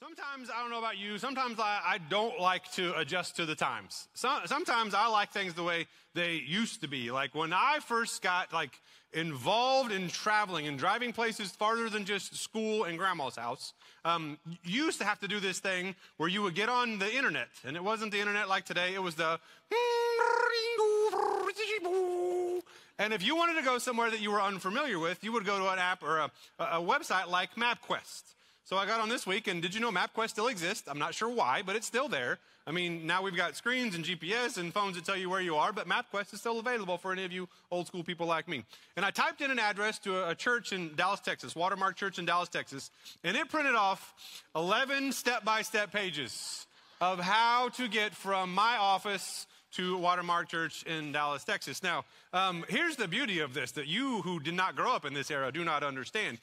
Sometimes, I don't know about you, sometimes I don't like to adjust to the times. Sometimes I like things the way they used to be. Like when I first got involved in traveling and driving places farther than just school and grandma's house, you used to have to do this thing where you would get on the internet. And it wasn't the internet like today, it was the... And if you wanted to go somewhere that you were unfamiliar with, you would go to an app or a website like MapQuest. So I got on this week, and did you know MapQuest still exists? I'm not sure why, but it's still there. I mean, now we've got screens and GPS and phones that tell you where you are, but MapQuest is still available for any of you old school people like me. And I typed in an address to a church in Dallas, Texas, Watermark Church in Dallas, Texas, and it printed off 11 step-by-step pages of how to get from my office to Watermark Church in Dallas, Texas. Now, here's the beauty of this that you who did not grow up in this era do not understand.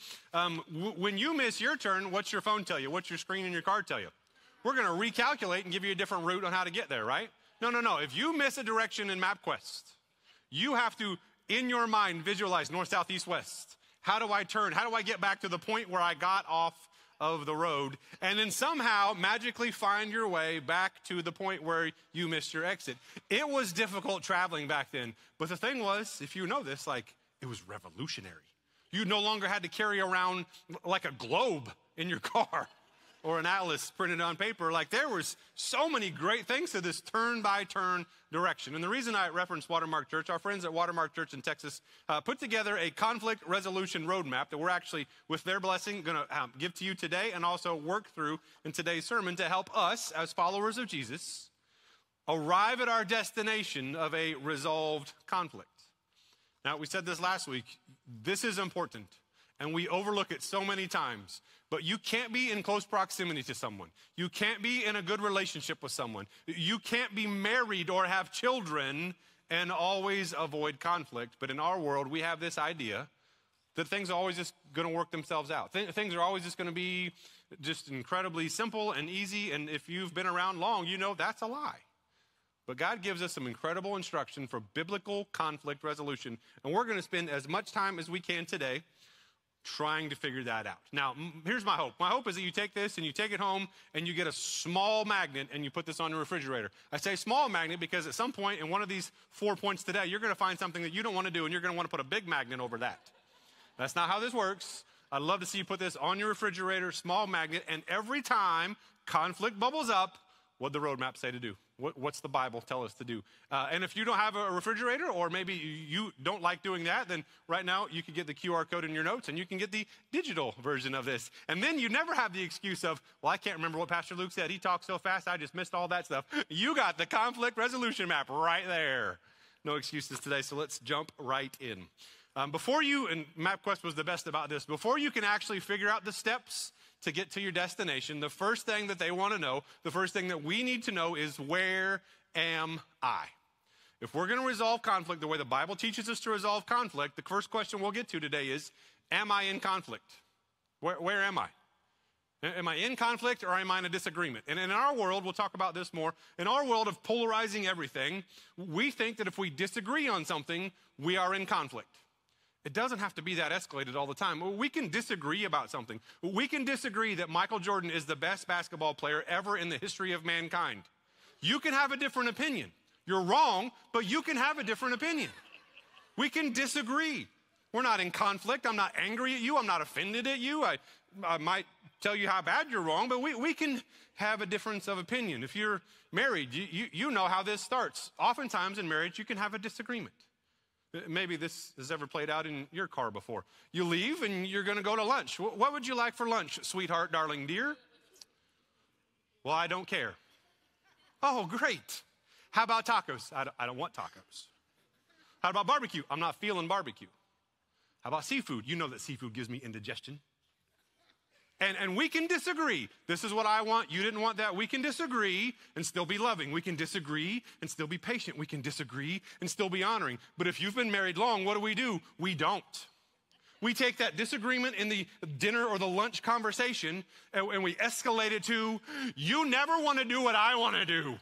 When you miss your turn, what's your phone tell you? What's your screen and your card tell you? We're going to recalculate and give you a different route on how to get there, right? No. If you miss a direction in MapQuest, you have to, in your mind, visualize north, south, east, west. How do I turn? How do I get back to the point where I got off of the road, and then somehow magically find your way back to the point where you missed your exit? It was difficult traveling back then, but the thing was, if you know this, it was revolutionary. You no longer had to carry around like a globe in your car or an atlas printed on paper. There was so many great things to this turn-by-turn direction. And the reason I referenced Watermark Church, our friends at Watermark Church in Texas put together a conflict resolution roadmap that we're actually, with their blessing, going to give to you today and also work through in today's sermon to help us, as followers of Jesus, arrive at our destination of a resolved conflict. Now, we said this last week. This is important, and we overlook it so many times. But you can't be in close proximity to someone. You can't be in a good relationship with someone. You can't be married or have children and always avoid conflict. But in our world, we have this idea that things are always just going to work themselves out. Things are always just going to be just incredibly simple and easy. And if you've been around long, you know that's a lie. But God gives us some incredible instruction for biblical conflict resolution. And we're going to spend as much time as we can today trying to figure that out. Now, here's my hope. My hope is that you take this and you take it home and you get a small magnet and you put this on your refrigerator. I say small magnet because at some point in one of these 4 points today, you're going to find something that you don't want to do and you're going to want to put a big magnet over that. That's not how this works. I'd love to see you put this on your refrigerator, small magnet, and every time conflict bubbles up, what'd the roadmap say to do? What's the Bible tell us to do? And if you don't have a refrigerator, or maybe you don't like doing that, then right now you can get the QR code in your notes and you can get the digital version of this. And then you never have the excuse of, well, I can't remember what Pastor Luke said. He talked so fast, I just missed all that stuff. You got the conflict resolution map right there. No excuses today, so let's jump right in. Before you, and MapQuest was the best about this, before you can actually figure out the steps to get to your destination, the first thing that they want to know, the first thing that we need to know is, where am I? If we're going to resolve conflict the way the Bible teaches us to resolve conflict, the first question we'll get to today is, am I in conflict? Where am I? Am I in conflict or am I in a disagreement? And in our world, we'll talk about this more, in our world of polarizing everything, we think that if we disagree on something, we are in conflict. It doesn't have to be that escalated all the time. We can disagree about something. We can disagree that Michael Jordan is the best basketball player ever in the history of mankind. You can have a different opinion. You're wrong, but you can have a different opinion. We can disagree. We're not in conflict. I'm not angry at you. I'm not offended at you. I might tell you how bad you're wrong, but we can have a difference of opinion. If you're married, you know how this starts. Oftentimes in marriage, you can have a disagreement. Maybe this has ever played out in your car before. You leave and you're going to go to lunch. What would you like for lunch, sweetheart, darling, dear? Well, I don't care. Oh, great. How about tacos? I don't want tacos. How about barbecue? I'm not feeling barbecue. How about seafood? You know that seafood gives me indigestion. And we can disagree. This is what I want. You didn't want that. We can disagree and still be loving. We can disagree and still be patient. We can disagree and still be honoring. But if you've been married long, what do? We don't. We take that disagreement in the dinner or the lunch conversation and we escalate it to, you never want to do what I want to do.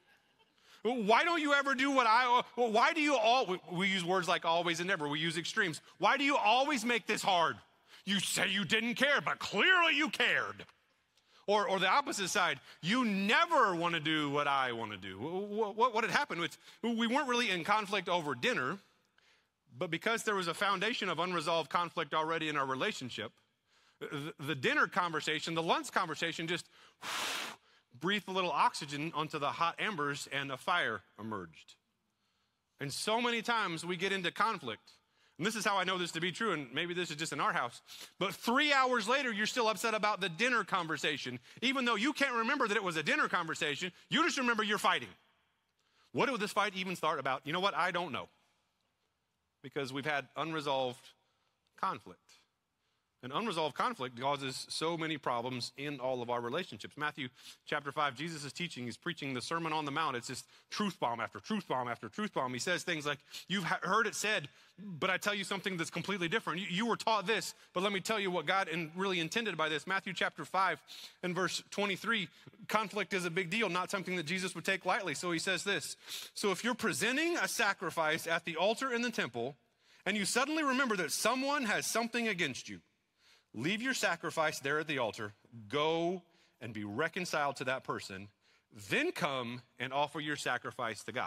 Why don't you ever do why do you we use words like always and never. We use extremes. Why do you always make this hard? You say you didn't care, but clearly you cared. Or the opposite side, you never want to do what I want to do. What had happened was we weren't really in conflict over dinner, but because there was a foundation of unresolved conflict already in our relationship, the dinner conversation, the lunch conversation just breathed a little oxygen onto the hot embers and a fire emerged. And so many times we get into conflict. And this is how I know this to be true, and maybe this is just in our house. But 3 hours later, you're still upset about the dinner conversation. Even though you can't remember that it was a dinner conversation, you just remember you're fighting. What did this fight even start about? You know what? I don't know. Because we've had unresolved conflict. And unresolved conflict causes so many problems in all of our relationships. Matthew chapter 5, Jesus is teaching. He's preaching the Sermon on the Mount. It's just truth bomb after truth bomb after truth bomb. He says things like, you've heard it said, but I tell you something that's completely different. You were taught this, but let me tell you what God really intended by this. Matthew chapter 5 and verse 23, conflict is a big deal, not something that Jesus would take lightly. So he says this, so if you're presenting a sacrifice at the altar in the temple, and you suddenly remember that someone has something against you, leave your sacrifice there at the altar, go and be reconciled to that person, then come and offer your sacrifice to God.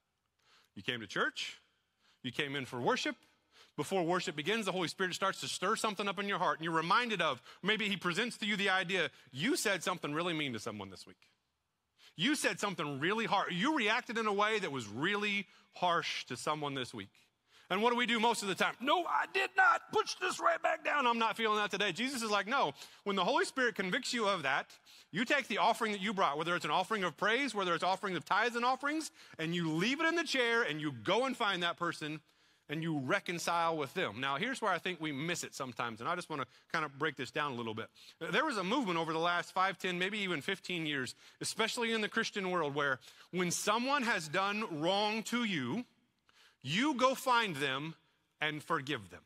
You came to church, you came in for worship. Before worship begins, the Holy Spirit starts to stir something up in your heart, and you're reminded of, maybe he presents to you the idea, you said something really mean to someone this week. You said something really hard. You reacted in a way that was really harsh to someone this week. And what do we do most of the time? No, I did not. Push this right back down. I'm not feeling that today. Jesus is like, no. When the Holy Spirit convicts you of that, you take the offering that you brought, whether it's an offering of praise, whether it's offering of tithes and offerings, and you leave it in the chair and you go and find that person and you reconcile with them. Now, here's where I think we miss it sometimes, and I just want to kind of break this down a little bit. There was a movement over the last 5, 10, maybe even 15 years, especially in the Christian world, where when someone has done wrong to you, you go find them and forgive them.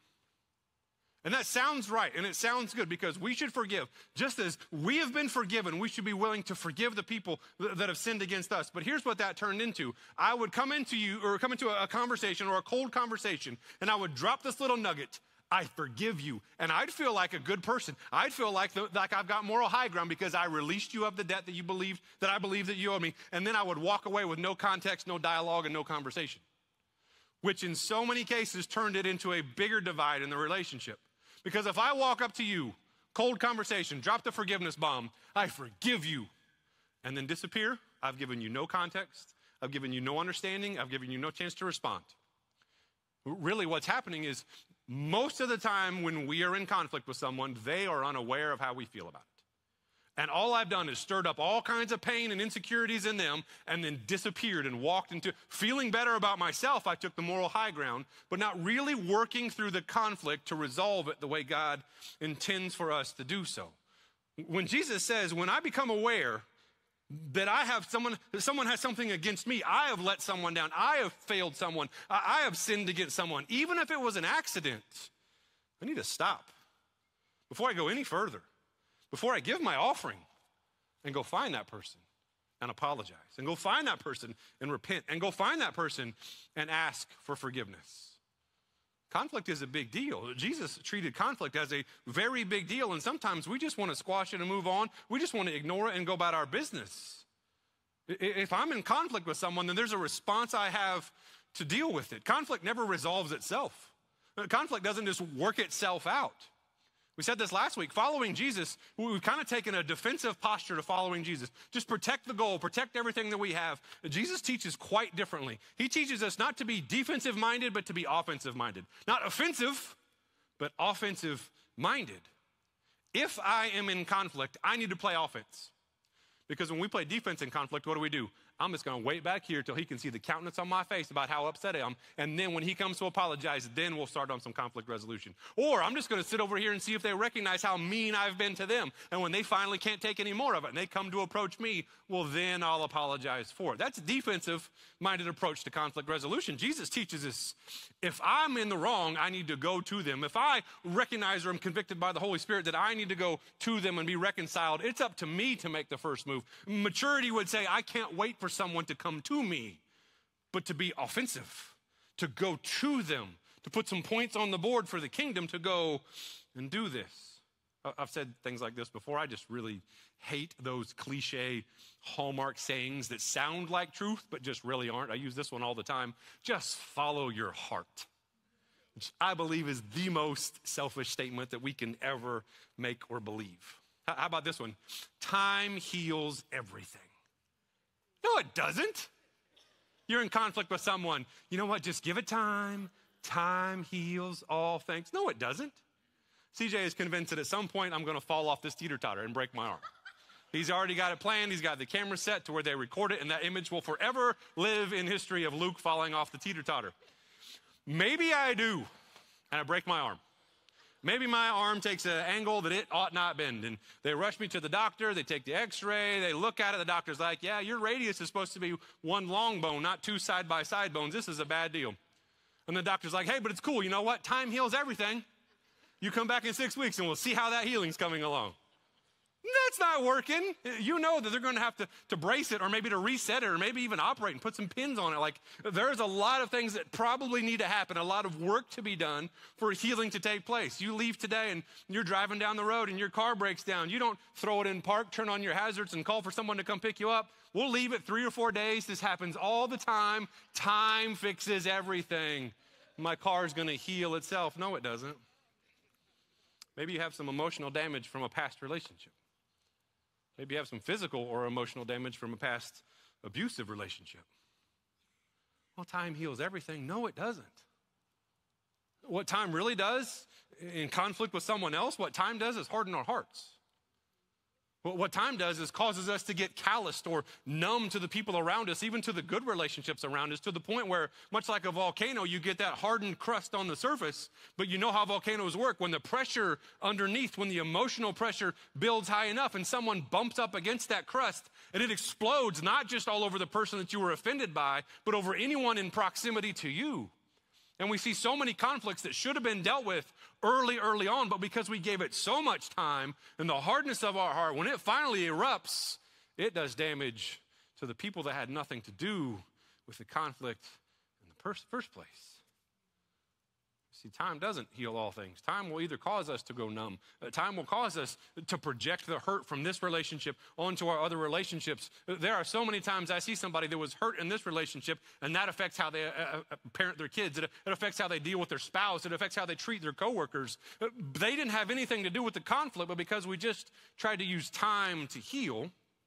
And that sounds right, and it sounds good, because we should forgive. Just as we have been forgiven, we should be willing to forgive the people that have sinned against us. But here's what that turned into. I would come into a conversation or a cold conversation, and I would drop this little nugget. I forgive you. And I'd feel like a good person. I'd feel like I've got moral high ground because I released you of the debt that I believe that you owe me. And then I would walk away with no context, no dialogue, and no conversation, which in so many cases turned it into a bigger divide in the relationship. Because if I walk up to you, cold conversation, drop the forgiveness bomb, I forgive you, and then disappear, I've given you no context, I've given you no understanding, I've given you no chance to respond. Really what's happening is most of the time when we are in conflict with someone, they are unaware of how we feel about it. And all I've done is stirred up all kinds of pain and insecurities in them and then disappeared and walked into feeling better about myself. I took the moral high ground, but not really working through the conflict to resolve it the way God intends for us to do so. When Jesus says, when I become aware that someone has something against me, I have let someone down, I have failed someone, I have sinned against someone, even if it was an accident, I need to stop before I go any further. Before I give my offering, and go find that person and apologize, and go find that person and repent, and go find that person and ask for forgiveness. Conflict is a big deal. Jesus treated conflict as a very big deal, and sometimes we just want to squash it and move on. We just want to ignore it and go about our business. If I'm in conflict with someone, then there's a response I have to deal with it. Conflict never resolves itself. Conflict doesn't just work itself out. We said this last week. Following Jesus, we've kind of taken a defensive posture to following Jesus. Just protect the goal, protect everything that we have. Jesus teaches quite differently. He teaches us not to be defensive-minded, but to be offensive-minded. Not offensive, but offensive-minded. If I am in conflict, I need to play offense. Because when we play defense in conflict, what do? I'm just going to wait back here till he can see the countenance on my face about how upset I am. And then when he comes to apologize, then we'll start on some conflict resolution. Or I'm just going to sit over here and see if they recognize how mean I've been to them. And when they finally can't take any more of it and they come to approach me, well, then I'll apologize for it. That's a defensive-minded approach to conflict resolution. Jesus teaches us, if I'm in the wrong, I need to go to them. If I recognize or am convicted by the Holy Spirit that I need to go to them and be reconciled, it's up to me to make the first move. Maturity would say, I can't wait for someone to come to me, but to be offensive, to go to them, to put some points on the board for the kingdom to go and do this. I've said things like this before. I just really hate those cliche Hallmark sayings that sound like truth, but just really aren't. I use this one all the time. Just follow your heart, which I believe is the most selfish statement that we can ever make or believe. How about this one? Time heals everything. No, it doesn't. You're in conflict with someone. You know what? Just give it time. Time heals all things. No, it doesn't. CJ is convinced that at some point I'm going to fall off this teeter-totter and break my arm. He's already got it planned. He's got the camera set to where they record it, and that image will forever live in history of Luke falling off the teeter-totter. Maybe I do, and I break my arm. Maybe my arm takes an angle that it ought not bend, and they rush me to the doctor. They take the x-ray. They look at it. The doctor's like, yeah, your radius is supposed to be one long bone, not two side-by-side bones. This is a bad deal. And the doctor's like, hey, but it's cool. You know what? Time heals everything. You come back in 6 weeks, and we'll see how that healing's coming along. That's not working. You know that they're going to have to brace it or maybe to reset it or maybe even operate and put some pins on it. Like, there's a lot of things that probably need to happen, a lot of work to be done for healing to take place. You leave today and you're driving down the road and your car breaks down. You don't throw it in park, turn on your hazards, and call for someone to come pick you up. We'll leave it 3 or 4 days. This happens all the time. Time fixes everything. My car is going to heal itself. No, it doesn't. Maybe you have some emotional damage from a past relationship. Maybe you have some physical or emotional damage from a past abusive relationship. Well, time heals everything. No, it doesn't. What time really does in conflict with someone else, what time does is harden our hearts. What time does is causes us to get calloused or numb to the people around us, even to the good relationships around us, to the point where, much like a volcano, you get that hardened crust on the surface, but you know how volcanoes work. When the pressure underneath, when the emotional pressure builds high enough and someone bumps up against that crust, and it explodes not just all over the person that you were offended by, but over anyone in proximity to you. And we see so many conflicts that should have been dealt with early on, but because we gave it so much time and the hardness of our heart, when it finally erupts, it does damage to the people that had nothing to do with the conflict in the first place. See, time doesn't heal all things. Time will either cause us to go numb. Time will cause us to project the hurt from this relationship onto our other relationships. There are so many times I see somebody that was hurt in this relationship, and that affects how they parent their kids. It affects how they deal with their spouse. It affects how they treat their coworkers. They didn't have anything to do with the conflict, but because we just tried to use time to heal,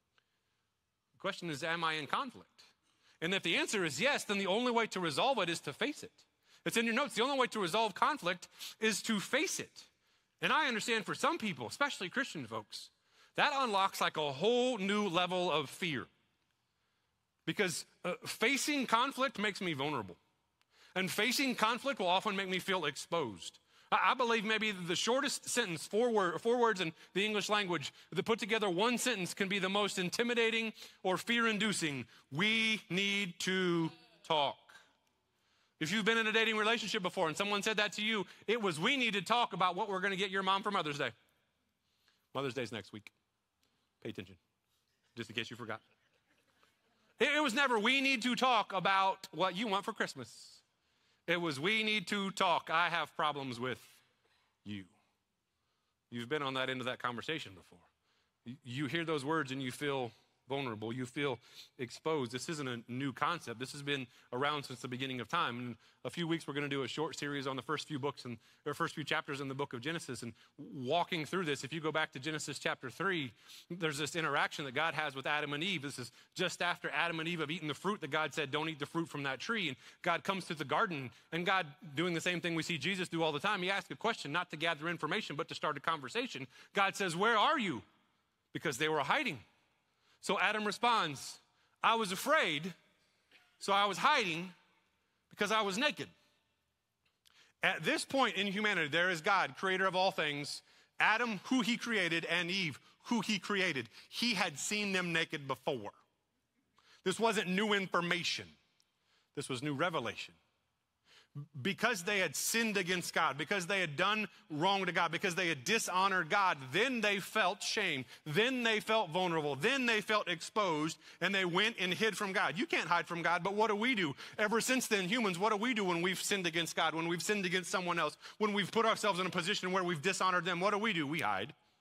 the question is, am I in conflict? And if the answer is yes, then the only way to resolve it is to face it. It's in your notes. The only way to resolve conflict is to face it. And I understand for some people, especially Christian folks, that unlocks like a whole new level of fear. Because facing conflict makes me vulnerable. And facing conflict will often make me feel exposed. I believe maybe the shortest sentence, four words in the English language, that put together one sentence can be the most intimidating or fear-inducing. We need to talk. If you've been in a dating relationship before and someone said that to you, it was, we need to talk about what we're going to get your mom for Mother's Day. Mother's Day's next week. Pay attention, just in case you forgot. It was never, we need to talk about what you want for Christmas. It was, we need to talk. I have problems with you. You've been on that end of that conversation before. You hear those words and you feel vulnerable. You feel exposed. This isn't a new concept. This has been around since the beginning of time. In a few weeks, we're going to do a short series on the first few books and the first few chapters in the book of Genesis. And walking through this, if you go back to Genesis chapter 3, there's this interaction that God has with Adam and Eve. This is just after Adam and Eve have eaten the fruit that God said, don't eat the fruit from that tree. And God comes to the garden, and God, doing the same thing we see Jesus do all the time, he asks a question, not to gather information, but to start a conversation. God says, where are you? Because they were hiding. So Adam responds, I was afraid, so I was hiding because I was naked. At this point in humanity, there is God, creator of all things, Adam, who he created, and Eve, who he created. He had seen them naked before. This wasn't new information. This was new revelation. Because they had sinned against God, because they had done wrong to God, because they had dishonored God, then they felt shame, then they felt vulnerable, then they felt exposed, and they went and hid from God. You can't hide from God, but what do? Ever since then, humans, what do when we've sinned against God, when we've sinned against someone else, when we've put ourselves in a position where we've dishonored them? What do? We hide.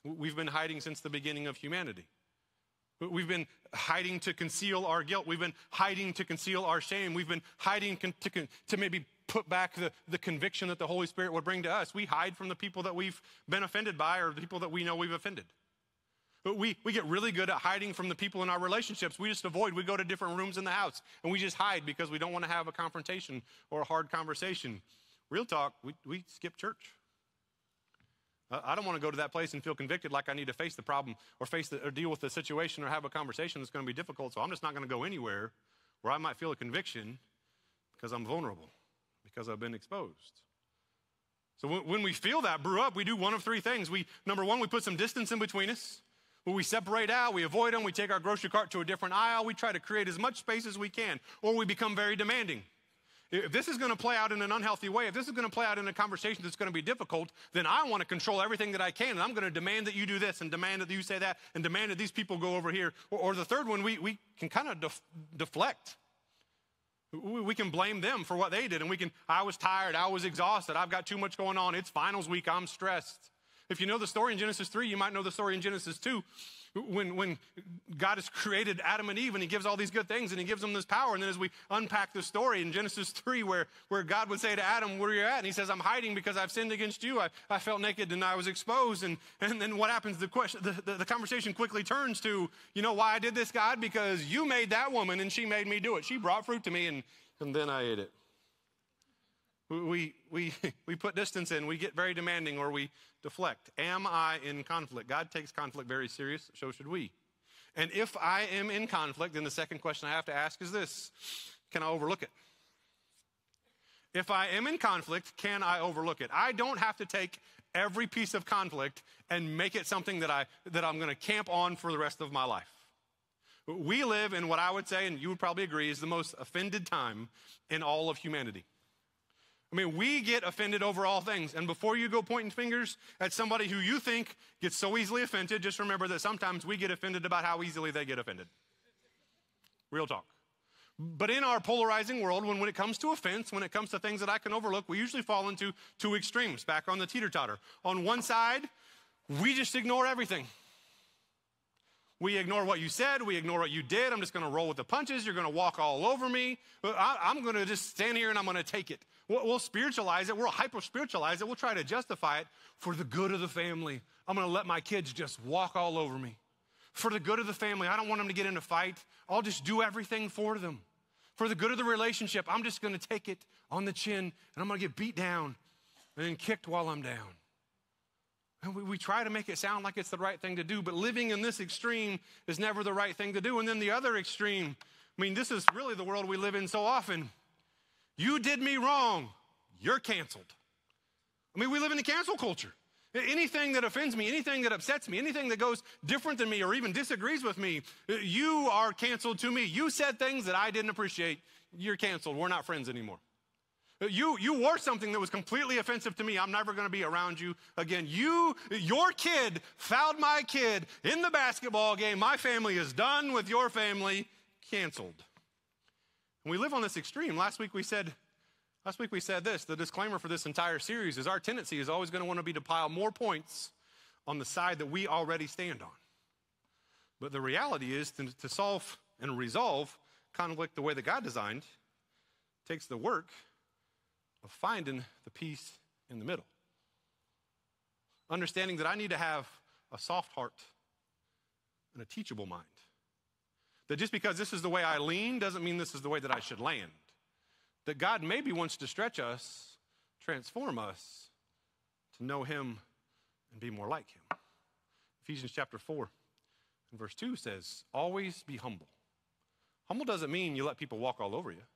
We've been hiding since the beginning of humanity. We've been hiding to conceal our guilt. We've been hiding to conceal our shame. We've been hiding to maybe put back the conviction that the Holy Spirit would bring to us. We hide from the people that we've been offended by or the people that we know we've offended. But we get really good at hiding from the people in our relationships. We just avoid. We go to different rooms in the house, and we just hide because we don't want to have a confrontation or a hard conversation. Real talk, we skip church. I don't want to go to that place and feel convicted like I need to face the problem or deal with the situation or have a conversation that's going to be difficult. So I'm just not going to go anywhere where I might feel a conviction because I'm vulnerable, because I've been exposed. So when we feel that brew up, we do one of three things. Number one, we put some distance in between us. We separate out, we avoid them, we take our grocery cart to a different aisle, we try to create as much space as we can, or we become very demanding. If this is going to play out in an unhealthy way, if this is going to play out in a conversation that's going to be difficult, then I want to control everything that I can, and I'm going to demand that you do this, and demand that you say that, and demand that these people go over here. Or the third one, we can kind of deflect. We can blame them for what they did, and I was tired, I was exhausted, I've got too much going on, it's finals week, I'm stressed. If you know the story in Genesis 3, you might know the story in Genesis 2. When God has created Adam and Eve and he gives all these good things and he gives them this power. And then as we unpack the story in Genesis 3 where God would say to Adam, where are you at? And he says, I'm hiding because I've sinned against you. I felt naked and I was exposed. And then what happens? The conversation quickly turns to, you know why I did this, God? Because you made that woman and she made me do it. She brought fruit to me and then I ate it. We put distance in, we get very demanding, or we deflect. Am I in conflict? God takes conflict very serious, so should we. And if I am in conflict, then the second question I have to ask is this: can I overlook it? If I am in conflict, can I overlook it? I don't have to take every piece of conflict and make it something that I'm going to camp on for the rest of my life. We live in what I would say, and you would probably agree, is the most offended time in all of humanity. I mean, we get offended over all things. And before you go pointing fingers at somebody who you think gets so easily offended, just remember that sometimes we get offended about how easily they get offended. Real talk. But in our polarizing world, when it comes to offense, when it comes to things that I can overlook, we usually fall into two extremes, back on the teeter-totter. On one side, we just ignore everything. We ignore what you said. We ignore what you did. I'm just going to roll with the punches. You're going to walk all over me. I'm going to just stand here and I'm going to take it. We'll spiritualize it. We'll hyper-spiritualize it. We'll try to justify it for the good of the family. I'm going to let my kids just walk all over me. For the good of the family. I don't want them to get in a fight. I'll just do everything for them. For the good of the relationship, I'm just going to take it on the chin and I'm going to get beat down and then kicked while I'm down. And we try to make it sound like it's the right thing to do, but living in this extreme is never the right thing to do. And then the other extreme, I mean, this is really the world we live in so often. You did me wrong, you're canceled. I mean, we live in a cancel culture. Anything that offends me, anything that upsets me, anything that goes different than me or even disagrees with me, you are canceled to me. You said things that I didn't appreciate, you're canceled. We're not friends anymore. You wore something that was completely offensive to me. I'm never going to be around you again. Your kid fouled my kid in the basketball game. My family is done with your family. Canceled. And we live on this extreme. Last week we said this. The disclaimer for this entire series is our tendency is always going to want to be to pile more points on the side that we already stand on. But the reality is to solve and resolve conflict the way that God designed takes the work of finding the peace in the middle. Understanding that I need to have a soft heart and a teachable mind. That just because this is the way I lean doesn't mean this is the way that I should land. That God maybe wants to stretch us, transform us to know him and be more like him. Ephesians chapter 4 and verse 2 says, always be humble. Humble doesn't mean you let people walk all over you.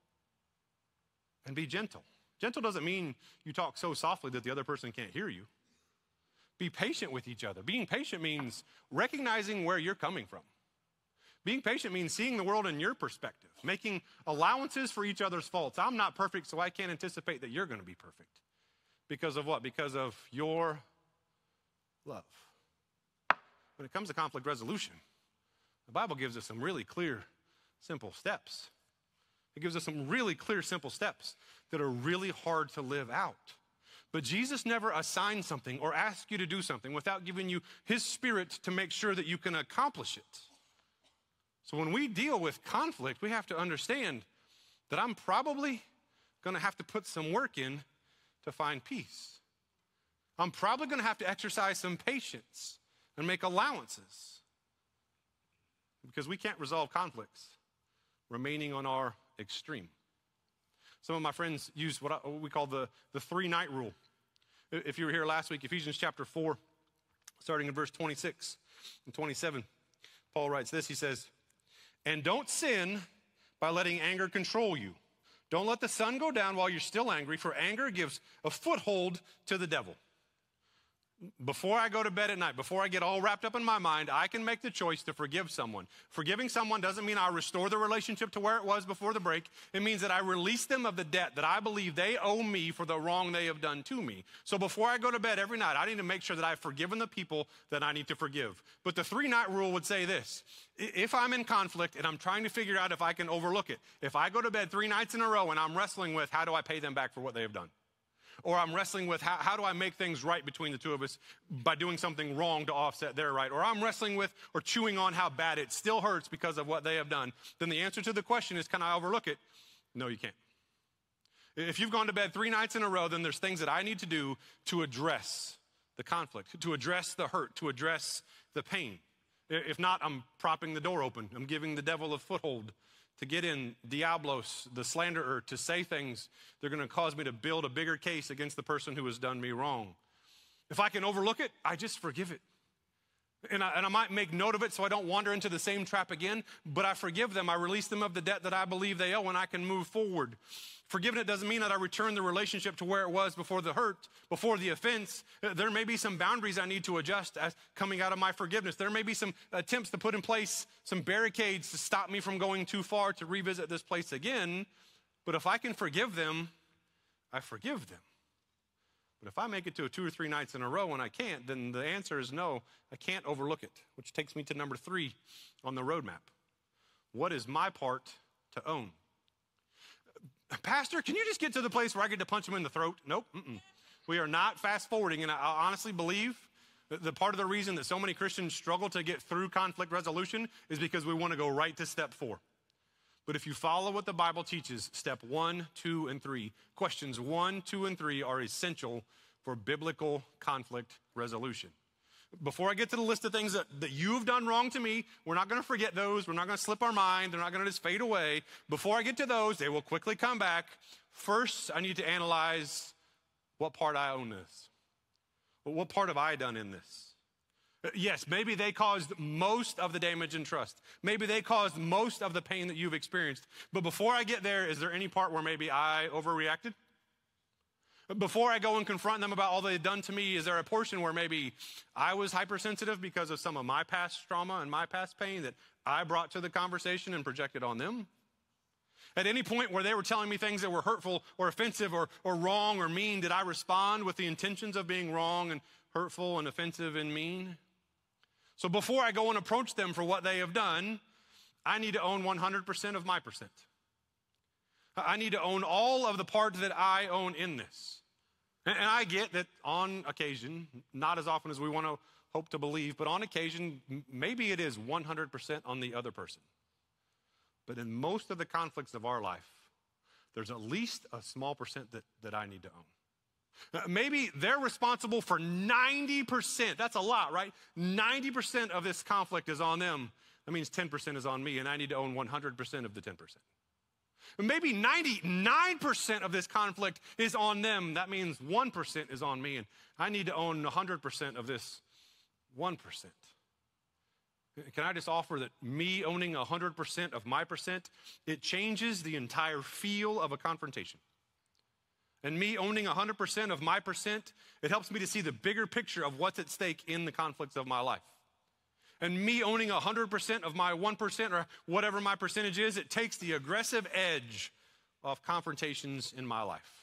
And be gentle. Gentle doesn't mean you talk so softly that the other person can't hear you. Be patient with each other. Being patient means recognizing where you're coming from. Being patient means seeing the world in your perspective, making allowances for each other's faults. I'm not perfect, so I can't anticipate that you're going to be perfect. Because of what? Because of your love. When it comes to conflict resolution, the Bible gives us some really clear, simple steps. It gives us some really clear, simple steps that are really hard to live out. But Jesus never assigns something or asks you to do something without giving you his Spirit to make sure that you can accomplish it. So when we deal with conflict, we have to understand that I'm probably going to have to put some work in to find peace. I'm probably going to have to exercise some patience and make allowances, because we can't resolve conflicts remaining on our extreme. Some of my friends use what we call the 3-night rule. If you were here last week, Ephesians chapter 4, starting in verse 26 and 27, Paul writes this. He says, "And don't sin by letting anger control you. Don't let the sun go down while you're still angry, for anger gives a foothold to the devil." Before I go to bed at night, before I get all wrapped up in my mind, I can make the choice to forgive someone. Forgiving someone doesn't mean I restore the relationship to where it was before the break. It means that I release them of the debt that I believe they owe me for the wrong they have done to me. So before I go to bed every night, I need to make sure that I've forgiven the people that I need to forgive. But the 3-night rule would say this: if I'm in conflict and I'm trying to figure out if I can overlook it, if I go to bed 3 nights in a row and I'm wrestling with how do I pay them back for what they have done? Or I'm wrestling with how do I make things right between the two of us by doing something wrong to offset their right? Or I'm wrestling with or chewing on how bad it still hurts because of what they have done. Then the answer to the question is, can I overlook it? No, you can't. If you've gone to bed 3 nights in a row, then there's things that I need to do to address the conflict, to address the hurt, to address the pain. If not, I'm propping the door open. I'm giving the devil a foothold to get in, Diablos, the slanderer, to say things that are going to cause me to build a bigger case against the person who has done me wrong. If I can overlook it, I just forgive it. And I might make note of it so I don't wander into the same trap again, but I forgive them. I release them of the debt that I believe they owe, and I can move forward. Forgiving it doesn't mean that I return the relationship to where it was before the hurt, before the offense. There may be some boundaries I need to adjust as coming out of my forgiveness. There may be some attempts to put in place some barricades to stop me from going too far to revisit this place again. But if I can forgive them, I forgive them. But if I make it to 2 or 3 nights in a row and I can't, then the answer is no, I can't overlook it, which takes me to number 3 on the roadmap. What is my part to own? Pastor, can you just get to the place where I get to punch him in the throat? Nope. We are not fast forwarding, and I honestly believe that the part of the reason that so many Christians struggle to get through conflict resolution is because we want to go right to step 4. But if you follow what the Bible teaches, step 1, 2, and 3, questions 1, 2, and 3 are essential for biblical conflict resolution. Before I get to the list of things that you've done wrong to me, we're not going to forget those. We're not going to slip our mind. They're not going to just fade away. Before I get to those, they will quickly come back. First, I need to analyze what part I own this. What part have I done in this? Yes, maybe they caused most of the damage and trust. Maybe they caused most of the pain that you've experienced. But before I get there, is there any part where maybe I overreacted? Before I go and confront them about all they've done to me, is there a portion where maybe I was hypersensitive because of some of my past trauma and my past pain that I brought to the conversation and projected on them? At any point where they were telling me things that were hurtful or offensive or wrong or mean, did I respond with the intentions of being wrong and hurtful and offensive and mean? So before I go and approach them for what they have done, I need to own 100% of my percent. I need to own all of the part that I own in this. And I get that on occasion, not as often as we want to hope to believe, but on occasion, maybe it is 100% on the other person. But in most of the conflicts of our life, there's at least a small percent that I need to own. Maybe they're responsible for 90%. That's a lot, right? 90% of this conflict is on them. That means 10% is on me, and I need to own 100% of the 10%. Maybe 99% of this conflict is on them. That means 1% is on me, and I need to own 100% of this 1%. Can I just offer that me owning 100% of my percent, it changes the entire feel of a confrontation. And me owning 100% of my percent, it helps me to see the bigger picture of what's at stake in the conflicts of my life. And me owning 100% of my 1% or whatever my percentage is, it takes the aggressive edge of confrontations in my life.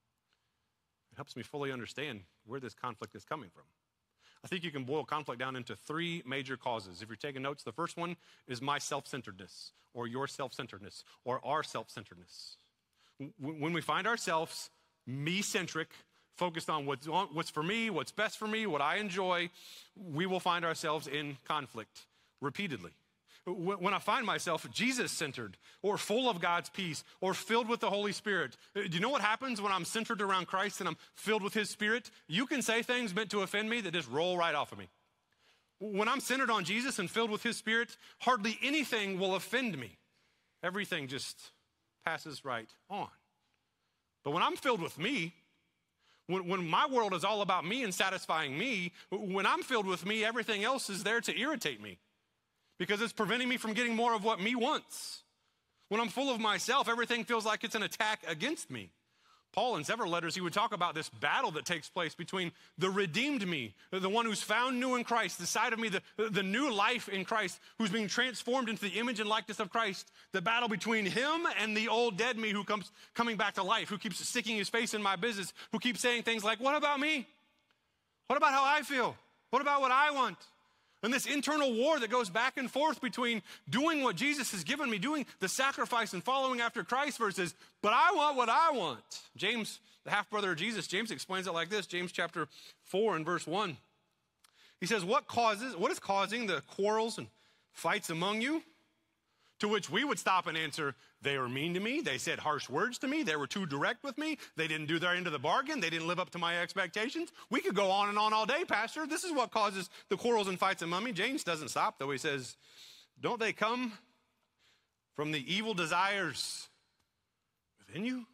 It helps me fully understand where this conflict is coming from. I think you can boil conflict down into 3 major causes. If you're taking notes, the first one is my self-centeredness, or your self-centeredness, or our self-centeredness. When we find ourselves me-centric, focused on what's for me, what's best for me, what I enjoy, we will find ourselves in conflict repeatedly. When I find myself Jesus-centered or full of God's peace or filled with the Holy Spirit, do you know what happens when I'm centered around Christ and I'm filled with his Spirit? You can say things meant to offend me that just roll right off of me. When I'm centered on Jesus and filled with his Spirit, hardly anything will offend me. Everything just passes right on. But when I'm filled with me, when my world is all about me and satisfying me, when I'm filled with me, everything else is there to irritate me because it's preventing me from getting more of what me wants. When I'm full of myself, everything feels like it's an attack against me. Paul, in several letters, he would talk about this battle that takes place between the redeemed me, the one who's found new in Christ, the side of me, the new life in Christ, who's being transformed into the image and likeness of Christ, the battle between him and the old dead me who comes coming back to life, who keeps sticking his face in my business, who keeps saying things like, what about me? What about how I feel? What about what I want? And this internal war that goes back and forth between doing what Jesus has given me, doing the sacrifice and following after Christ versus, but I want what I want. James, the half-brother of Jesus, James explains it like this, James chapter 4 and verse 1. He says, what is causing the quarrels and fights among you? To which we would stop and answer, they were mean to me. They said harsh words to me. They were too direct with me. They didn't do their end of the bargain. They didn't live up to my expectations. We could go on and on all day, Pastor. This is what causes the quarrels and fights among me. James doesn't stop, though. He says, don't they come from the evil desires within you?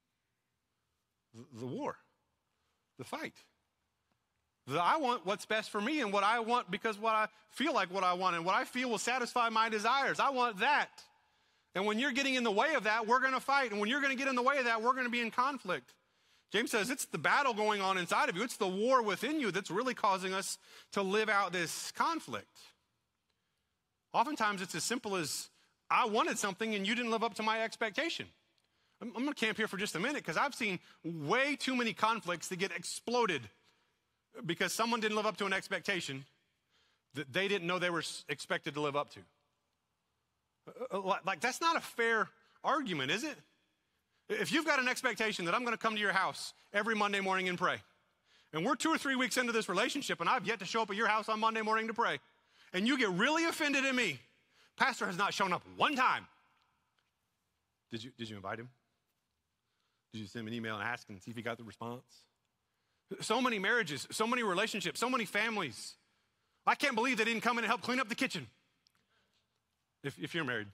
The war, the fight. I want what's best for me and what I want because what I feel like what I want and what I feel will satisfy my desires. I want that. And when you're getting in the way of that, we're going to fight. And when you're going to get in the way of that, we're going to be in conflict. James says it's the battle going on inside of you. It's the war within you that's really causing us to live out this conflict. Oftentimes it's as simple as I wanted something and you didn't live up to my expectation. I'm going to camp here for just a minute because I've seen way too many conflicts that get exploded because someone didn't live up to an expectation that they didn't know they were expected to live up to. Like, that's not a fair argument, is it? If you've got an expectation that I'm going to come to your house every Monday morning and pray, and we're 2 or 3 weeks into this relationship, and I've yet to show up at your house on Monday morning to pray, and you get really offended at me, Pastor has not shown up one time. Did you invite him? Did you send him an email and ask and see if he got the response? So many marriages, so many relationships, so many families. I can't believe they didn't come in and help clean up the kitchen. If you're married,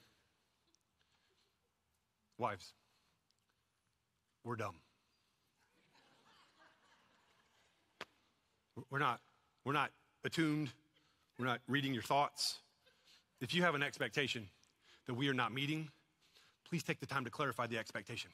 wives, we're dumb. We're not attuned. We're not reading your thoughts. If you have an expectation that we are not meeting, please take the time to clarify the expectation.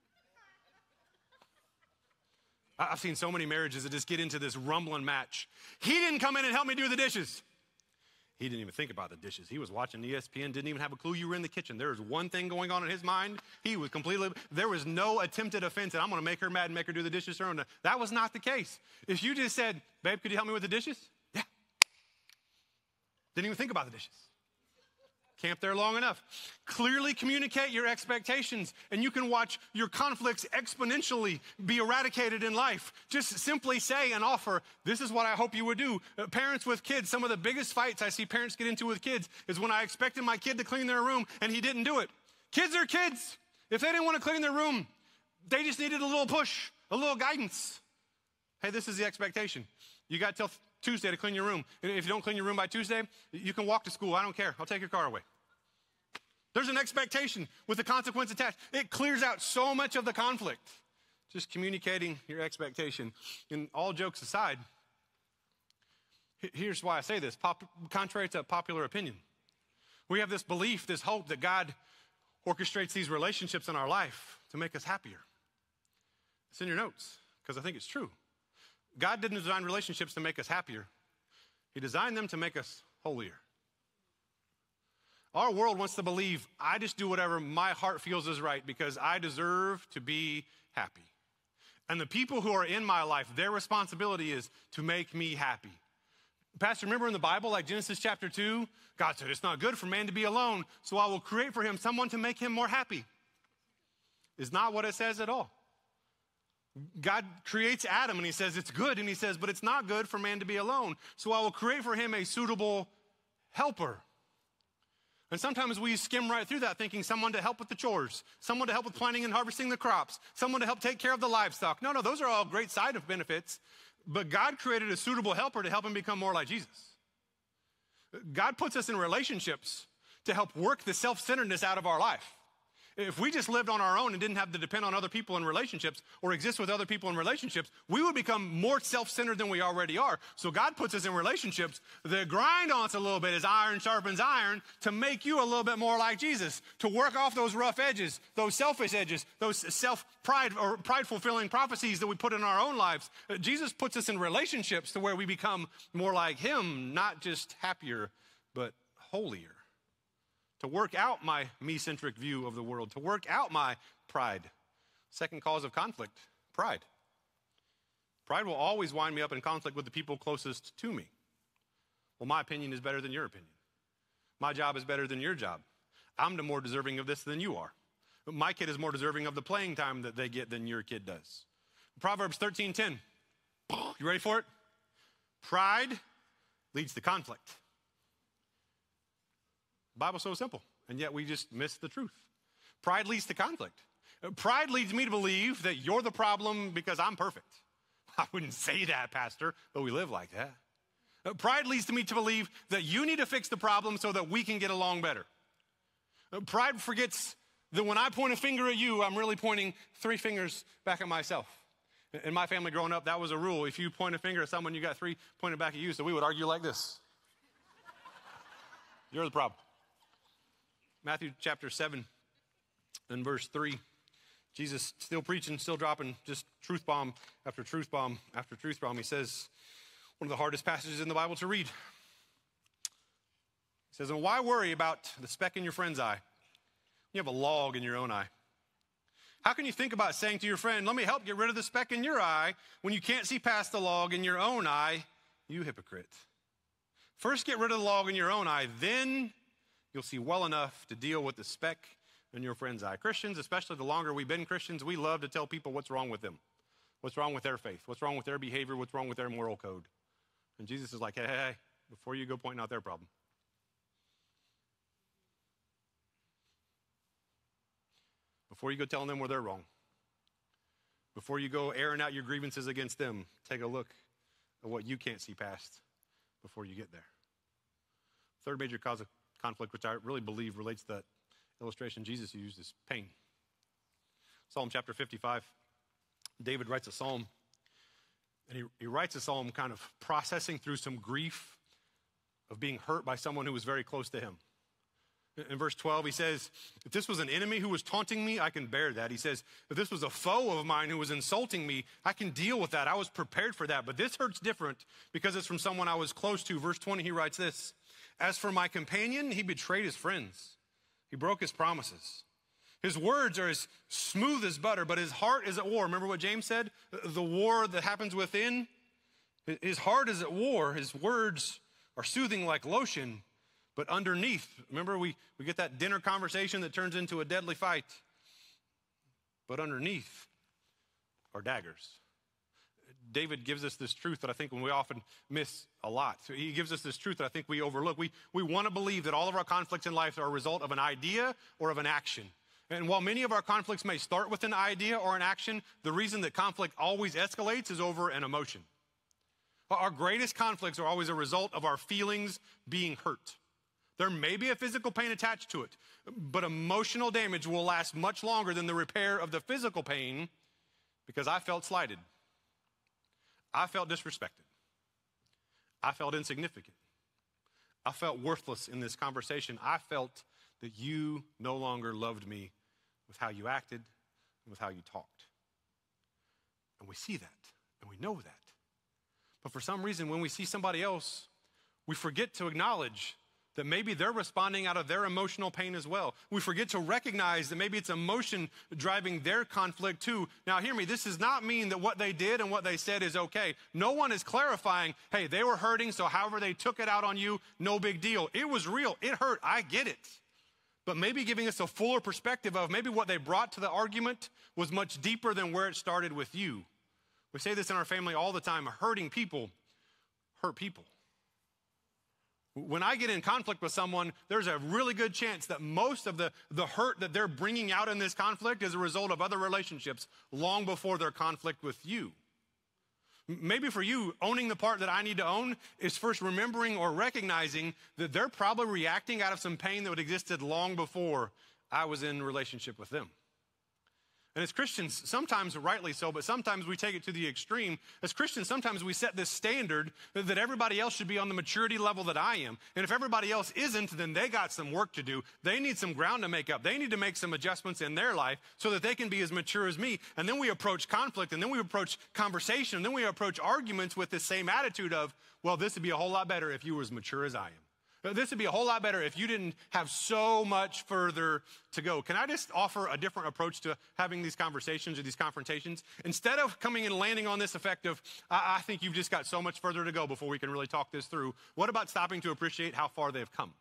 I've seen so many marriages that just get into this rumbling match. He didn't come in and help me do the dishes. He didn't even think about the dishes. He was watching ESPN, didn't even have a clue you were in the kitchen. There was one thing going on in his mind. There was no attempted offense, and I'm going to make her mad and make her do the dishes her own. That was not the case. If you just said, babe, could you help me with the dishes? Yeah. Didn't even think about the dishes. Camp there long enough. Clearly communicate your expectations, and you can watch your conflicts exponentially be eradicated in life. Just simply say and offer, this is what I hope you would do. Parents with kids, some of the biggest fights I see parents get into with kids is when I expected my kid to clean their room and he didn't do it. Kids are kids. If they didn't want to clean their room, they just needed a little push, a little guidance. Hey, this is the expectation. You got till Tuesday to clean your room. And if you don't clean your room by Tuesday, you can walk to school. I don't care. I'll take your car away. There's an expectation with the consequence attached. It clears out so much of the conflict. Just communicating your expectation. And all jokes aside, here's why I say this. Contrary to popular opinion, we have this belief, this hope that God orchestrates these relationships in our life to make us happier. It's in your notes because I think it's true. God didn't design relationships to make us happier. He designed them to make us holier. Our world wants to believe I just do whatever my heart feels is right because I deserve to be happy. And the people who are in my life, their responsibility is to make me happy. Pastor, remember in the Bible, like Genesis chapter 2, God said, it's not good for man to be alone, so I will create for him someone to make him more happy. Is not what it says at all. God creates Adam and he says it's good, and he says, but it's not good for man to be alone. So I will create for him a suitable helper. And sometimes we skim right through that thinking someone to help with the chores, someone to help with planting and harvesting the crops, someone to help take care of the livestock. No, those are all great side benefits, but God created a suitable helper to help him become more like Jesus. God puts us in relationships to help work the self-centeredness out of our life. If we just lived on our own and didn't have to depend on other people in relationships or exist with other people in relationships, we would become more self-centered than we already are. So God puts us in relationships that grind on us a little bit as iron sharpens iron to make you a little bit more like Jesus, to work off those rough edges, those selfish edges, those self-pride or pride-fulfilling prophecies that we put in our own lives. Jesus puts us in relationships to where we become more like him, not just happier, but holier. To work out my me-centric view of the world, to work out my pride. Second cause of conflict, pride. Pride will always wind me up in conflict with the people closest to me. Well, my opinion is better than your opinion. My job is better than your job. I'm more deserving of this than you are. My kid is more deserving of the playing time that they get than your kid does. Proverbs 13:10. You ready for it? Pride leads to conflict. The Bible's so simple, and yet we just miss the truth. Pride leads to conflict. Pride leads me to believe that you're the problem because I'm perfect. I wouldn't say that, Pastor, but we live like that. Pride leads me to believe that you need to fix the problem so that we can get along better. Pride forgets that when I point a finger at you, I'm really pointing 3 fingers back at myself. In my family growing up, that was a rule. If you point a finger at someone, you got 3 pointed back at you, so we would argue like this. You're the problem. Matthew chapter 7 and verse 3. Jesus still preaching, still dropping just truth bomb after truth bomb after truth bomb. He says, one of the hardest passages in the Bible to read. He says, and why worry about the speck in your friend's eye? You have a log in your own eye. How can you think about saying to your friend, let me help get rid of the speck in your eye when you can't see past the log in your own eye, you hypocrite? First get rid of the log in your own eye, then you'll see well enough to deal with the speck in your friend's eye. Christians, especially the longer we've been Christians, we love to tell people what's wrong with them, what's wrong with their faith, what's wrong with their behavior, what's wrong with their moral code. And Jesus is like, hey, before you go pointing out their problem, before you go telling them where they're wrong, before you go airing out your grievances against them, take a look at what you can't see past before you get there. Third major cause of conflict, which I really believe relates to that illustration Jesus used, is pain. Psalm chapter 55, David writes a psalm, and he writes a psalm kind of processing through some grief of being hurt by someone who was very close to him. In verse 12, he says, if this was an enemy who was taunting me, I can bear that. He says, if this was a foe of mine who was insulting me, I can deal with that. I was prepared for that. But this hurts different because it's from someone I was close to. Verse 20, he writes this, as for my companion, he betrayed his friends. He broke his promises. His words are as smooth as butter, but his heart is at war. Remember what James said? The war that happens within. His heart is at war. His words are soothing like lotion, but underneath, remember we get that dinner conversation that turns into a deadly fight. But underneath are daggers. David gives us this truth that I think we often miss a lot. So he gives us this truth that I think we overlook. We want to believe that all of our conflicts in life are a result of an idea or of an action. And while many of our conflicts may start with an idea or an action, the reason that conflict always escalates is over an emotion. Our greatest conflicts are always a result of our feelings being hurt. There may be a physical pain attached to it, but emotional damage will last much longer than the repair of the physical pain because I felt slighted. I felt disrespected. I felt insignificant. I felt worthless in this conversation. I felt that you no longer loved me with how you acted and with how you talked. And we see that, and we know that. But for some reason, when we see somebody else, we forget to acknowledge that maybe they're responding out of their emotional pain as well. We forget to recognize that maybe it's emotion driving their conflict too. Now hear me, this does not mean that what they did and what they said is okay. No one is clarifying, hey, they were hurting, so however they took it out on you, no big deal. It was real, it hurt, I get it. but maybe giving us a fuller perspective of maybe what they brought to the argument was much deeper than where it started with you. We say this in our family all the time: hurting people hurt people. When I get in conflict with someone, there's a really good chance that most of the hurt that they're bringing out in this conflict is a result of other relationships long before their conflict with you. Maybe for you, owning the part that I need to own is first remembering or recognizing that they're probably reacting out of some pain that existed long before I was in relationship with them. And as Christians, sometimes rightly so, but sometimes we take it to the extreme. As Christians, sometimes we set this standard that everybody else should be on the maturity level that I am. And if everybody else isn't, then they got some work to do. They need some ground to make up. They need to make some adjustments in their life so that they can be as mature as me. And then we approach conflict, and then we approach conversation, and then we approach arguments with this same attitude of, well, this would be a whole lot better if you were as mature as I am. This would be a whole lot better if you didn't have so much further to go. Can I just offer a different approach to having these conversations or these confrontations? Instead of coming and landing on this effect of, I think you've just got so much further to go before we can really talk this through, what about stopping to appreciate how far they've come?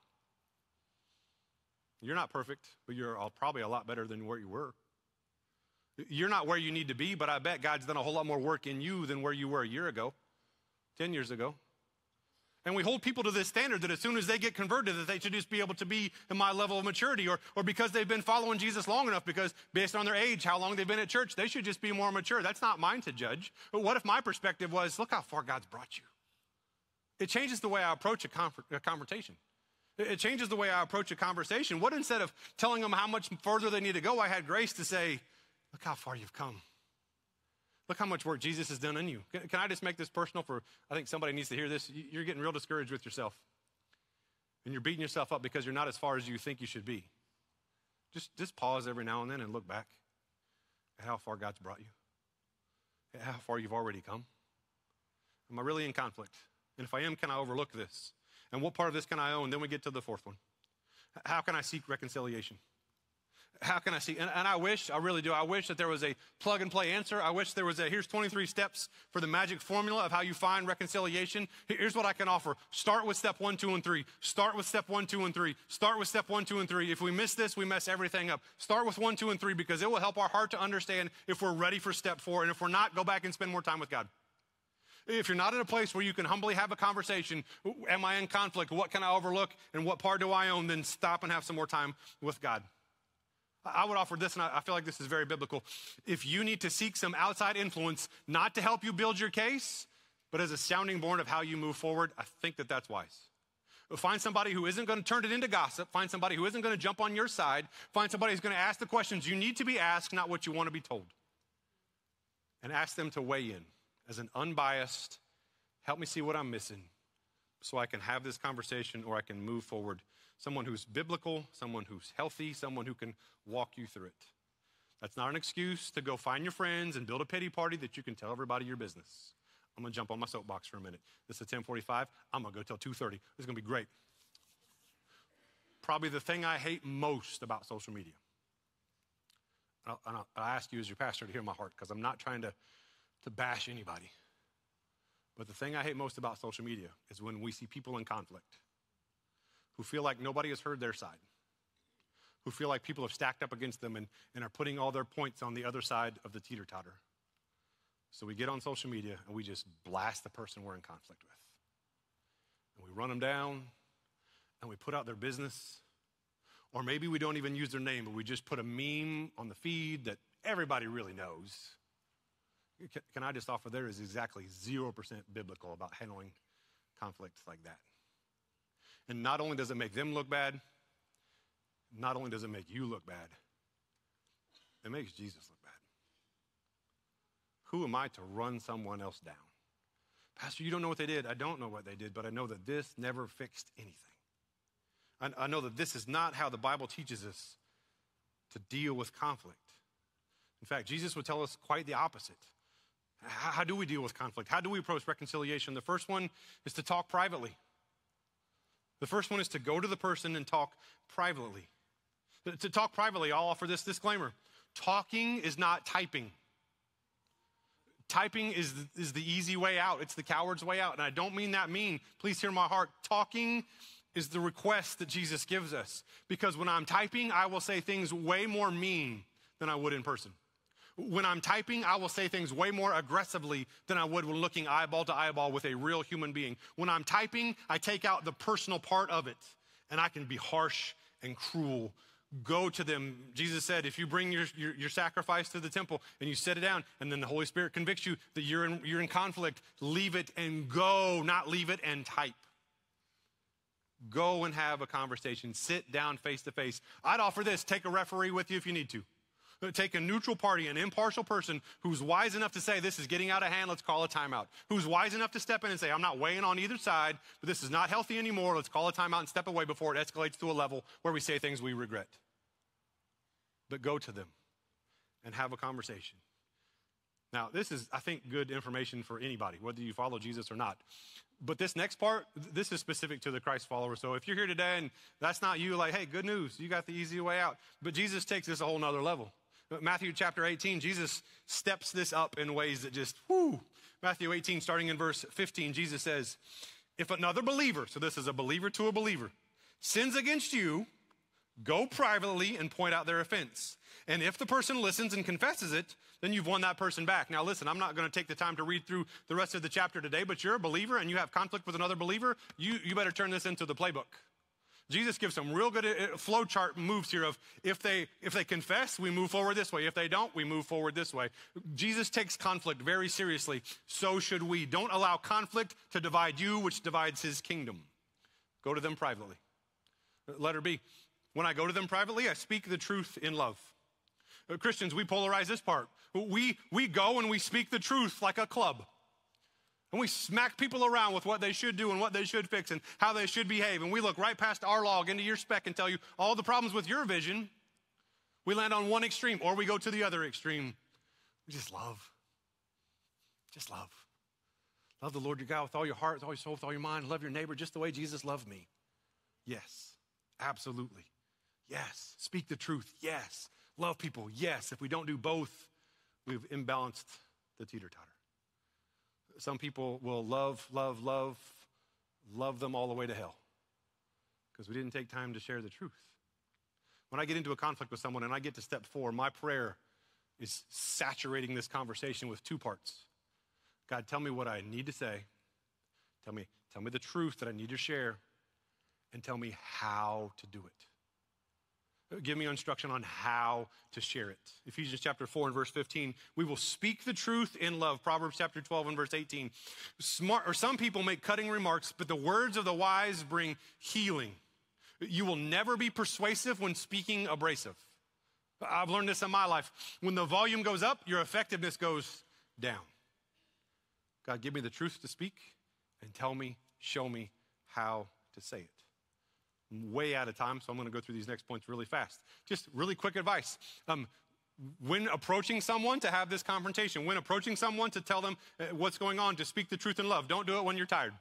You're not perfect, but you're probably a lot better than where you were. You're not where you need to be, but I bet God's done a whole lot more work in you than where you were a year ago, 10 years ago. And we hold people to this standard that as soon as they get converted, that they should just be able to be in my level of maturity, or because they've been following Jesus long enough, because based on their age, how long they've been at church, they should just be more mature. That's not mine to judge. But what if my perspective was, look how far God's brought you? It changes the way I approach a confrontation. It changes the way I approach a conversation. What, instead of telling them how much further they need to go, I had grace to say, look how far you've come. Look how much work Jesus has done in you. Can I just make this personal for, I think somebody needs to hear this. You're getting real discouraged with yourself. And you're beating yourself up because you're not as far as you think you should be. Just pause every now and then and look back at how far God's brought you. At how far you've already come. Am I really in conflict? And if I am, can I overlook this? And what part of this can I own? Then we get to the fourth one. How can I seek reconciliation? How can I see? And I really do. I wish that there was a plug and play answer. I wish there was here's 23 steps for the magic formula of how you find reconciliation. Here's what I can offer. Start with step 1, 2, and 3. Start with step 1, 2, and 3. Start with step 1, 2, and 3. If we miss this, we mess everything up. Start with 1, 2, and 3 because it will help our heart to understand if we're ready for step 4. And if we're not, go back and spend more time with God. If you're not in a place where you can humbly have a conversation, am I in conflict? What can I overlook? And what part do I own? Then stop and have some more time with God. I would offer this, and I feel like this is very biblical. If you need to seek some outside influence, not to help you build your case, but as a sounding board of how you move forward, I think that that's wise. Find somebody who isn't going to turn it into gossip. Find somebody who isn't going to jump on your side. Find somebody who's going to ask the questions you need to be asked, not what you want to be told. And ask them to weigh in as an unbiased, help me see what I'm missing so I can have this conversation or I can move forward. Someone who's biblical, someone who's healthy, someone who can walk you through it. That's not an excuse to go find your friends and build a pity party that you can tell everybody your business. I'm going to jump on my soapbox for a minute. This is 10:45. I'm going to go till 2:30. This is going to be great. Probably the thing I hate most about social media. And I ask you as your pastor to hear my heart because I'm not trying to bash anybody. But the thing I hate most about social media is when we see people in conflict who feel like nobody has heard their side, who feel like people have stacked up against them and are putting all their points on the other side of the teeter-totter. So we get on social media and we just blast the person we're in conflict with. And we run them down and we put out their business. Or maybe we don't even use their name, but we just put a meme on the feed that everybody really knows. Can I just offer there is exactly 0% biblical about handling conflicts like that. And not only does it make them look bad, not only does it make you look bad, it makes Jesus look bad. Who am I to run someone else down? Pastor, you don't know what they did. I don't know what they did, but I know that this never fixed anything. I know that this is not how the Bible teaches us to deal with conflict. In fact, Jesus would tell us quite the opposite. How do we deal with conflict? How do we approach reconciliation? The first one is to talk privately. The first one is to go to the person and talk privately. To talk privately, I'll offer this disclaimer. Talking is not typing. Typing is the easy way out. It's the coward's way out. And I don't mean that mean. Please hear my heart. Talking is the request that Jesus gives us. Because when I'm typing, I will say things way more mean than I would in person. When I'm typing, I will say things way more aggressively than I would when looking eyeball to eyeball with a real human being. When I'm typing, I take out the personal part of it, and I can be harsh and cruel. Go to them. Jesus said, if you bring your sacrifice to the temple and you set it down, and then the Holy Spirit convicts you that you're in conflict, leave it and go, not leave it and type. Go and have a conversation. Sit down face to face. I'd offer this. Take a referee with you if you need to. Take a neutral party, an impartial person who's wise enough to say, this is getting out of hand, let's call a timeout. Who's wise enough to step in and say, I'm not weighing on either side, but this is not healthy anymore. Let's call a timeout and step away before it escalates to a level where we say things we regret. But go to them and have a conversation. Now, this is, I think, good information for anybody, whether you follow Jesus or not. But this next part, this is specific to the Christ follower. So if you're here today and that's not you, like, hey, good news, you got the easy way out. But Jesus takes this a whole nother level. Matthew chapter 18, Jesus steps this up in ways that just, whoo. Matthew 18, starting in verse 15, Jesus says, if another believer, so this is a believer to a believer, sins against you, go privately and point out their offense. And if the person listens and confesses it, then you've won that person back. Now listen, I'm not going to take the time to read through the rest of the chapter today, but you're a believer and you have conflict with another believer, you better turn this into the playbook. Jesus gives some real good flow chart moves here of if they confess, we move forward this way. If they don't, we move forward this way. Jesus takes conflict very seriously. So should we. Don't allow conflict to divide you, which divides his kingdom. Go to them privately. Letter B. When I go to them privately, I speak the truth in love. Christians, we polarize this part. We go and we speak the truth like a club. And we smack people around with what they should do and what they should fix and how they should behave. And we look right past our log into your spec and tell you all the problems with your vision. We land on one extreme or we go to the other extreme. We just love. Just love. Love the Lord your God with all your heart, with all your soul, with all your mind. Love your neighbor just the way Jesus loved me. Yes, absolutely. Yes. Speak the truth. Yes. Love people. Yes. If we don't do both, we've imbalanced the teeter-totter. Some people will love them all the way to hell because we didn't take time to share the truth. When I get into a conflict with someone and I get to step 4, my prayer is saturating this conversation with 2 parts. God, tell me what I need to say. Tell me the truth that I need to share, and tell me how to do it. Give me instruction on how to share it. Ephesians chapter 4 and verse 15, we will speak the truth in love. Proverbs chapter 12 and verse 18. Some people make cutting remarks, but the words of the wise bring healing. You will never be persuasive when speaking abrasive. I've learned this in my life. When the volume goes up, your effectiveness goes down. God, give me the truth to speak and show me how to say it. I'm way out of time, so I'm going to go through these next points really fast. Just really quick advice. When approaching someone to have this confrontation, when approaching someone to tell them what's going on, to speak the truth in love, don't do it when you're tired.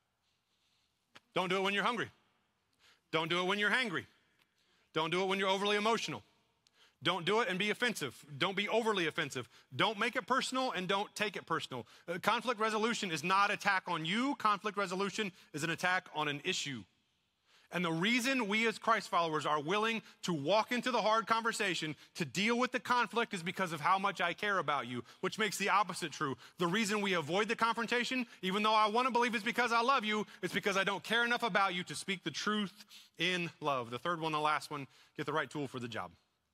Don't do it when you're hungry. Don't do it when you're hangry. Don't do it when you're overly emotional. Don't do it and be offensive. Don't be overly offensive. Don't make it personal and don't take it personal. Conflict resolution is not an attack on you. Conflict resolution is an attack on an issue. And the reason we as Christ followers are willing to walk into the hard conversation, to deal with the conflict, is because of how much I care about you, which makes the opposite true. The reason we avoid the confrontation, even though I want to believe it's because I love you, it's because I don't care enough about you to speak the truth in love. The third one, the last one, get the right tool for the job.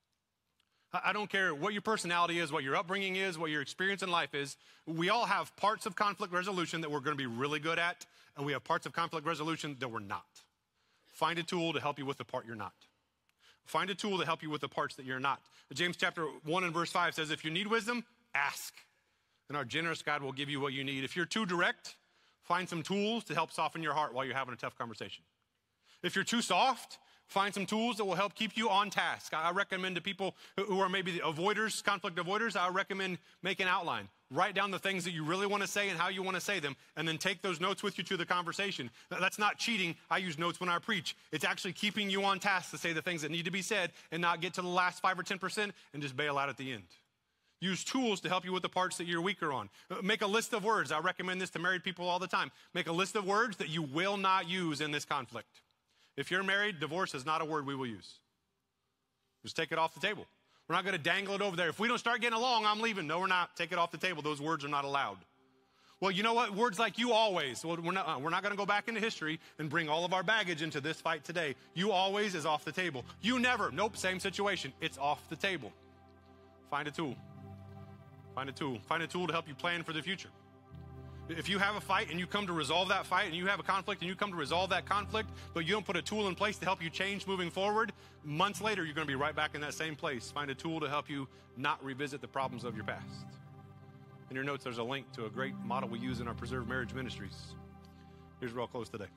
I don't care what your personality is, what your upbringing is, what your experience in life is. We all have parts of conflict resolution that we're going to be really good at, and we have parts of conflict resolution that we're not. Find a tool to help you with the part you're not. Find a tool to help you with the parts that you're not. James chapter 1 and verse 5 says, if you need wisdom, ask. And our generous God will give you what you need. If you're too direct, find some tools to help soften your heart while you're having a tough conversation. If you're too soft, find some tools that will help keep you on task. I recommend to people who are maybe the avoiders, conflict avoiders, I recommend make an outline. Write down the things that you really want to say and how you want to say them, and then take those notes with you to the conversation. That's not cheating. I use notes when I preach. It's actually keeping you on task to say the things that need to be said and not get to the last 5 or 10% and just bail out at the end. Use tools to help you with the parts that you're weaker on. Make a list of words. I recommend this to married people all the time. Make a list of words that you will not use in this conflict. If you're married, divorce is not a word we will use. Just take it off the table. We're not going to dangle it over there. If we don't start getting along, I'm leaving. No, we're not. Take it off the table. Those words are not allowed. Well, you know what? Words like you always. Well, we're not going to go back into history and bring all of our baggage into this fight today. You always is off the table. You never. Nope, same situation. It's off the table. Find a tool. Find a tool. Find a tool to help you plan for the future. If you have a fight and you come to resolve that fight, and you have a conflict and you come to resolve that conflict, but you don't put a tool in place to help you change moving forward, months later, you're going to be right back in that same place. Find a tool to help you not revisit the problems of your past. In your notes, there's a link to a great model we use in our Preserve Marriage Ministries. Here's where I'll close today.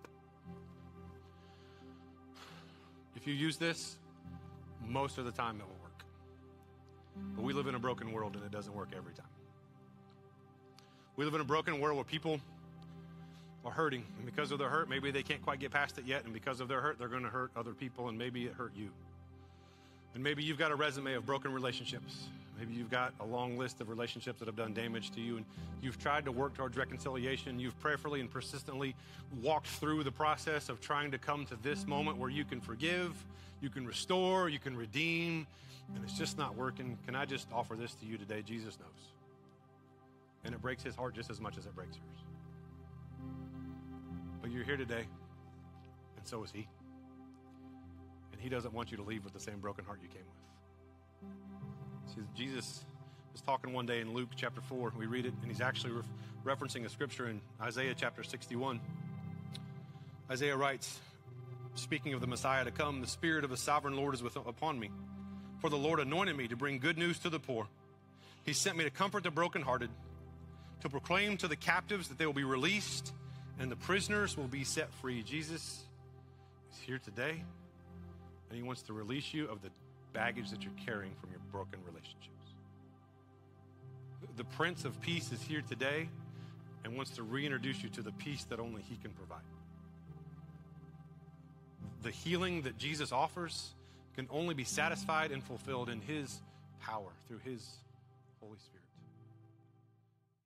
If you use this, most of the time it will work. But we live in a broken world, and it doesn't work every time. We live in a broken world where people are hurting, and because of their hurt, maybe they can't quite get past it yet, and because of their hurt, they're going to hurt other people, and maybe it hurt you. And maybe you've got a resume of broken relationships. Maybe you've got a long list of relationships that have done damage to you, and you've tried to work towards reconciliation. You've prayerfully and persistently walked through the process of trying to come to this moment where you can forgive, you can restore, you can redeem, and it's just not working. Can I just offer this to you today? Jesus knows. And it breaks his heart just as much as it breaks yours. But you're here today, and so is he. And he doesn't want you to leave with the same broken heart you came with. See, Jesus is talking one day in Luke chapter 4. We read it, and he's actually referencing a scripture in Isaiah chapter 61. Isaiah writes, speaking of the Messiah to come, the Spirit of the sovereign Lord is upon me. For the Lord anointed me to bring good news to the poor. He sent me to comfort the brokenhearted, to proclaim to the captives that they will be released and the prisoners will be set free. Jesus is here today, and he wants to release you of the baggage that you're carrying from your broken relationships. The Prince of Peace is here today and wants to reintroduce you to the peace that only he can provide. The healing that Jesus offers can only be satisfied and fulfilled in his power through his Holy Spirit.